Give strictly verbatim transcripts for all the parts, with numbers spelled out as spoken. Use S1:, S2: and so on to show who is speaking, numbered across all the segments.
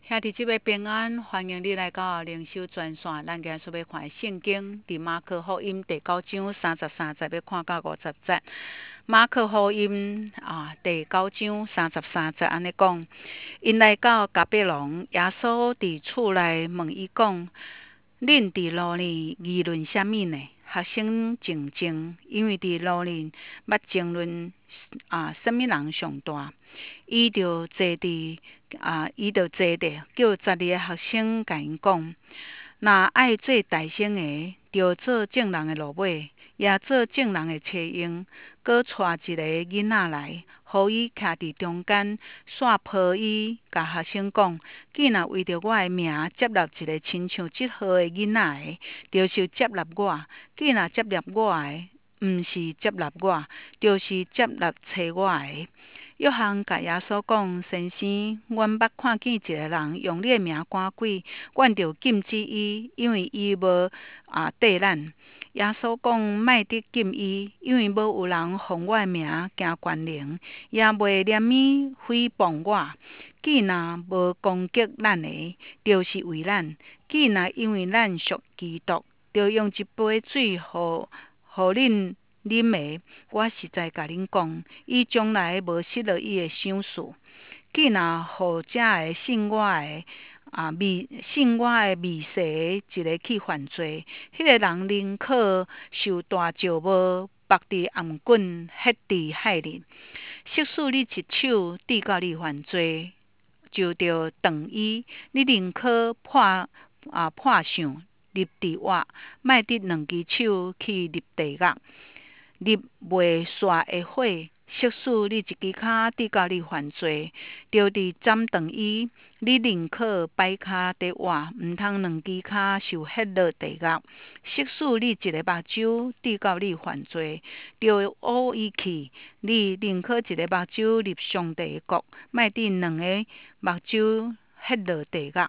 S1: 兄弟姊妹平安，欢迎你来到灵修专线。咱今日所要看的圣经，伫马可福音第九章三十三节，要看到五十节。马可福音啊，第九章三十三节安尼讲：因来到迦百农，耶稣伫厝内问伊讲：恁伫路呢议论啥物呢？学生静静，因为伫路呢捌争论啊，什物人上大。伊就坐伫啊，伊就坐伫，叫十二个学生甲因讲：若爱做大声的，着做正人的落尾，也做正人的车用，搁带一个囡仔来，互伊徛伫中间，煞抱伊，甲学生讲：既若为着我的名接纳一个亲像即号的囡仔的，就是接纳我；既若接纳我的，毋是接纳我，就是接纳找我的。约翰甲耶稣讲：先生，阮捌看见一个人用你的名赶鬼，阮就禁止伊，因为伊无啊缀咱。耶稣讲：莫得禁伊，因为无有人奉我的名行权能，也袂念伊诽谤我。既若无攻击咱的，就是为咱；既若因为咱属基督，就用一杯水互互恁啉的。我实在甲恁讲，伊将来无失落伊的赏赐。既若互遮个信我的啊，未信我的未誓的一个去犯罪，迄、那个人宁可受大石磨，绑伫颔棍，ฮ็伫海里。即使你一手抵到你犯罪，就着断伊。你宁可破啊破相入地挖，莫得两只手去入地狱。入袂煞的火，即使你一支骹抵到你犯罪，就伫斩断伊。你宁可摆骹伫活，毋通两支骹受ฮ็落地狱。即使你一个目睭抵到你犯罪，就乌伊去。你宁可一个目睭入上帝的国，莫得两个目睭ฮ็落地狱。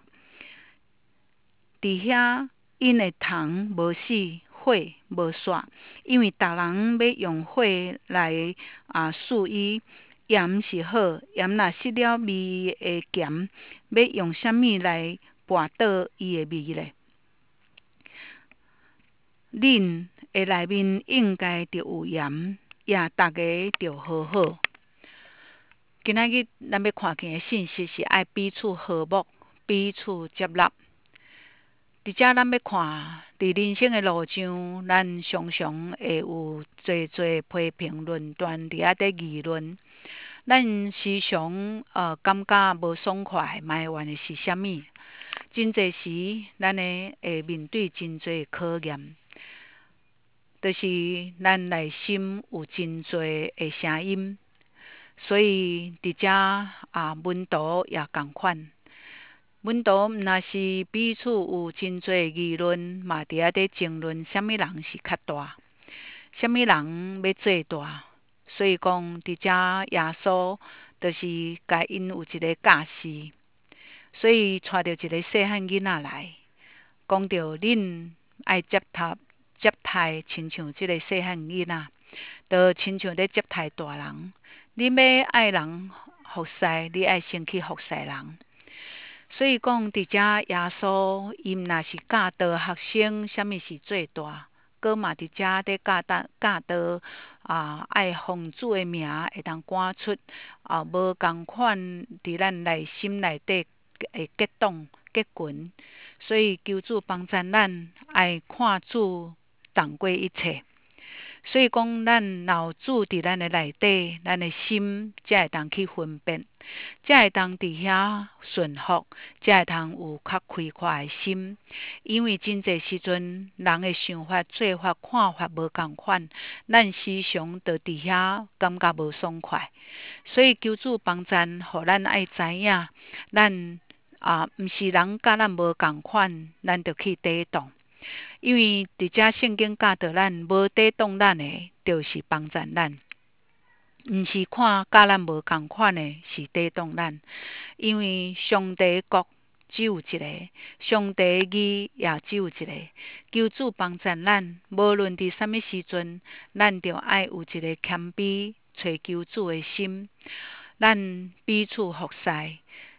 S1: 伫遐，因的虫无死，火无煞，因为逐人要用火来啊试伊。盐是好，盐若失了味的咸，要用啥物来拔倒伊的味呢？恁的内面应该着有盐，也大家着好好。今仔日咱要看见的信息是爱彼此和睦，彼此接纳。伫遮咱要看，伫人生的路上，咱常常会有侪侪批评论断伫遐伫议论。咱时常呃感觉无爽快，埋怨的是啥物？真侪时，咱的会面对真侪考验，就是咱内心有真侪的声音。所以伫遮啊，门徒也共款。门徒毋若是彼此有真侪议论，嘛伫遐伫争论啥物人是较大，啥物人要做大。所以讲，伫遮耶稣就是甲因有一个教示，所以带着一个细汉囡仔来，讲着恁爱接他接待，亲像即个细汉囡仔，就亲像咧接待大人。恁要爱人服侍，你爱先去服侍人。所以讲，伫遮耶稣伊毋若是教导学生啥物是最大，搁嘛伫遮伫教导教导啊，爱奉主的名会当赶出啊无共款伫咱内心内底会激动结群。所以求主帮助咱，爱看主重过一切。所以讲，咱若有主伫咱的内底，咱的心才会当去分辨，才会当伫遐顺服，才会通有较开阔的心。因为真侪时阵，人的想法、做法、看法无共款，咱时常就伫遐感觉无爽快。所以求主帮助，互咱爱知影，咱啊，毋是人甲咱无共款，咱就去抵挡。因为伫遮圣经教导咱，无抵挡咱的，就是帮助咱；毋是看甲咱无共款的，是抵挡咱。因为上帝国只有一个，上帝义也只有一个。求主帮助咱，无论伫啥物时阵，咱着爱有一个谦卑、找求主的心。咱彼此服侍，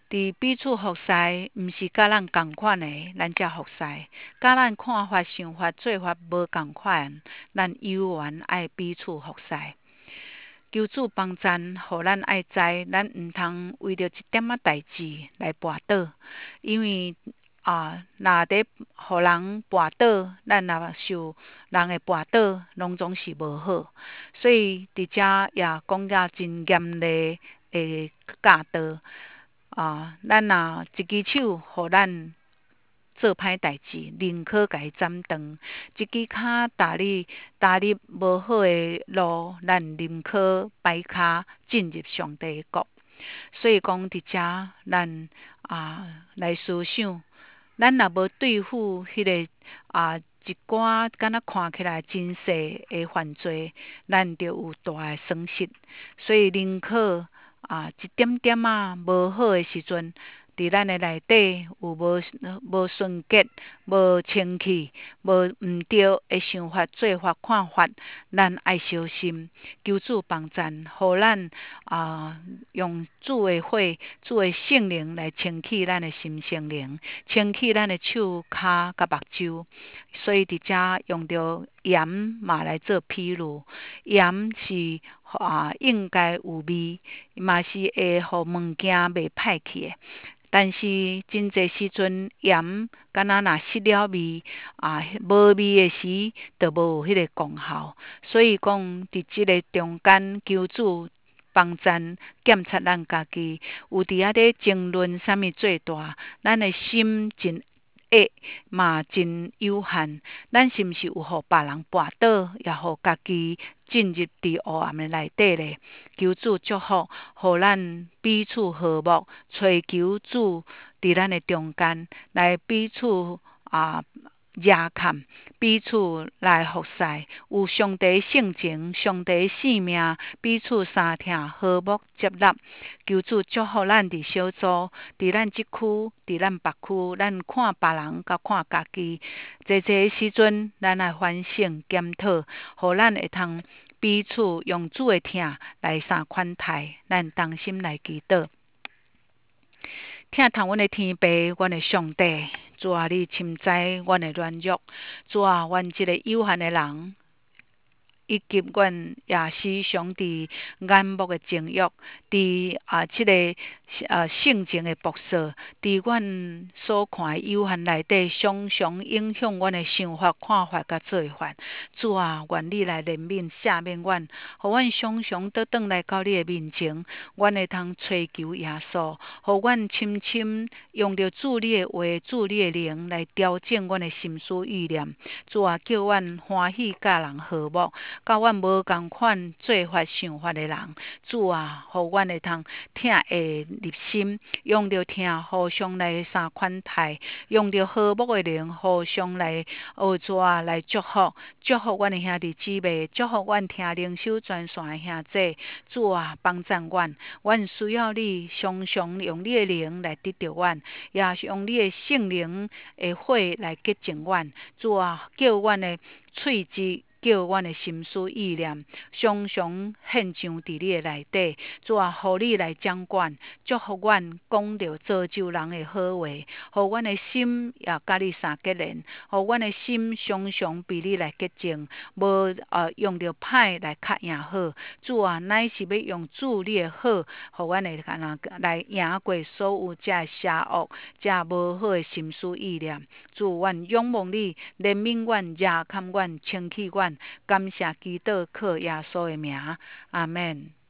S1: 伫彼此服侍，毋是甲咱共款的，咱才服侍；甲咱看法、想法、做法无共款，咱有缘爱彼此服侍。求主帮赞，互咱爱知，咱毋通为着一点仔代志来跋倒，因为啊，若伫互人跋倒，咱若受人的跋倒，拢总是无好。所以伫遮也讲甲真严厉的教导啊，咱若一只手互咱做歹代志，宁可家斩断；一支骹踏你踏入无好的路，咱宁可摆骹进入上帝的国。所以讲，伫遮咱啊来思想，咱若无对付迄、那个啊一寡敢若看起来真细的犯罪，咱就有大的损失。所以宁可啊一点点仔无好的时阵，伫咱的内底有无无纯洁、无清气、无毋对的想法、做法、看法，咱爱小心，求主帮赞，互咱啊用主的火、主的圣灵来清气咱的心圣灵，清气咱的手骹甲目睭。所以伫遮用着盐嘛来做比喻，盐是啊应该有味，嘛是会互物件袂歹去的。但是真侪时阵，盐敢若若失了味啊，无味的时，就无有迄个功效。所以讲，伫即个中间，求主帮赞检察咱家己，有伫遐咧争论啥物最大，咱的心真恶嘛真有限，咱是毋是有互别人绊倒，也互家己进入伫黑暗的内底咧？求主祝福，互咱彼此和睦，找求主伫咱的中间，来彼此啊热看，彼此来服侍，有上帝性情、上帝性命，彼此相听，和睦接纳。求主祝福咱伫小组，伫咱即区，伫咱别区，咱看别人甲看家己，侪侪时阵，咱来反省检讨，互咱会通彼此用主的听来相款待，咱同心来祈祷。疼痛阮的天父，阮的上帝，主啊，你深知阮的软弱，主啊，阮即个有限的人，以及阮也时常伫眼目的情欲，伫啊即、这个啊性情的搏杀，伫阮所看的有限内底，常常影响阮的想法、看法甲做法。主啊，愿你来怜悯、赦免阮，互阮常常倒转来到你的面前，阮会通追求耶稣，互阮深深用着主你的话、主你的灵来调整阮的心思意念。主啊，叫阮欢喜甲人和睦。甲阮无共款做法想法的人，主啊，互阮会通听会入心，用着听互相来相款待，用着和睦的灵互相来学主啊来祝福，祝福阮的兄弟姊妹，祝福阮听灵修专线的兄弟。主啊，帮赞阮，阮需要你常常用你的灵来得着阮，也是用你的圣灵的火来洁净阮。主啊，叫阮的喙舌。叫阮的心思意念常常献上伫你的内底，主啊，互你来掌管，祝福阮讲着造就人的好话，互阮的心也甲你相结连，互阮的心常常被你来洁净，无呃用着歹来较赢好。主啊，乃是要用主你的好，互阮会来来赢过所有遮邪恶、遮无好的心思意念。主，阮仰望你，怜悯阮、热看阮、清气阮。感谢祈祷，靠耶稣的名，阿免。